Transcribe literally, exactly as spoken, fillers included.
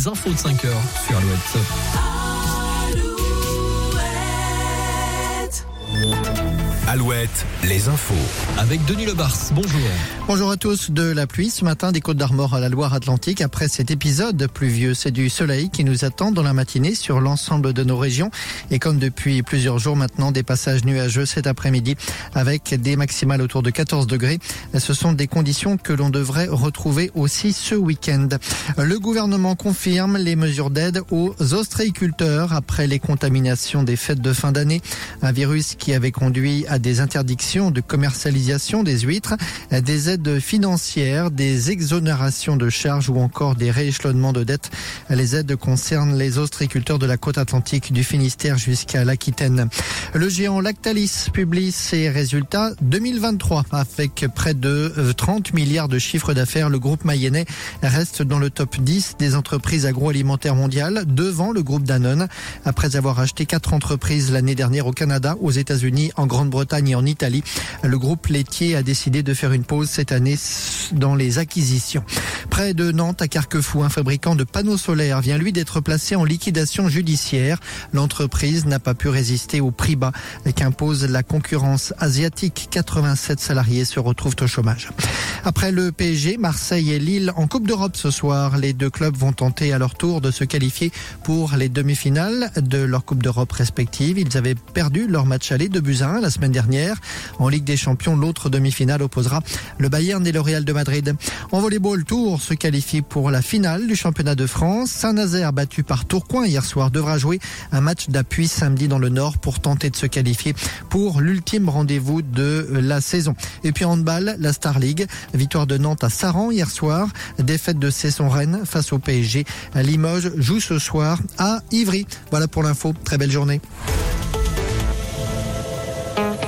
infos de cinq heures sur Alouette. Alouette, les infos. Avec Denis Lebars, bonjour. Bonjour à tous. De la pluie ce matin des Côtes-d'Armor à la Loire-Atlantique. Après cet épisode pluvieux, c'est du soleil qui nous attend dans la matinée sur l'ensemble de nos régions. Et comme depuis plusieurs jours maintenant, des passages nuageux cet après-midi avec des maximales autour de quatorze degrés. Ce sont des conditions que l'on devrait retrouver aussi ce week-end. Le gouvernement confirme les mesures d'aide aux ostréiculteurs après les contaminations des fêtes de fin d'année. Un virus qui avait conduit à des interdictions de commercialisation des huîtres, des aides financières, des exonérations de charges ou encore des rééchelonnements de dettes. Les aides concernent les ostréiculteurs de la côte atlantique du Finistère jusqu'à l'Aquitaine. Le géant Lactalis publie ses résultats deux mille vingt-trois avec près de trente milliards de chiffre d'affaires. Le groupe mayennais reste dans le top dix des entreprises agroalimentaires mondiales devant le groupe Danone après avoir acheté quatre entreprises l'année dernière au Canada, aux États-Unis, en Grande-Bretagne et en Italie. Le groupe laitier a décidé de faire une pause cette année dans les acquisitions. Près de Nantes, à Carquefou, un fabricant de panneaux solaires vient lui d'être placé en liquidation judiciaire. L'entreprise n'a pas pu résister au prix bas qu'impose la concurrence asiatique. quatre-vingt-sept salariés se retrouvent au chômage. Après le P S G, Marseille et Lille en Coupe d'Europe ce soir. Les deux clubs vont tenter à leur tour de se qualifier pour les demi-finales de leur Coupe d'Europe respective. Ils avaient perdu leur match aller de buts à un la semaine dernière. En Ligue des Champions, l'autre demi-finale opposera le Bayern et le Real de Madrid. En volleyball, Tours se qualifie pour la finale du championnat de France. Saint-Nazaire, battu par Tourcoing hier soir, devra jouer un match d'appui samedi dans le Nord pour tenter de se qualifier pour l'ultime rendez-vous de la saison. Et puis en handball, la Star League, victoire de Nantes à Saran hier soir, défaite de Cesson-Rennes face au P S G. Limoges joue ce soir à Ivry. Voilà pour l'info. Très belle journée.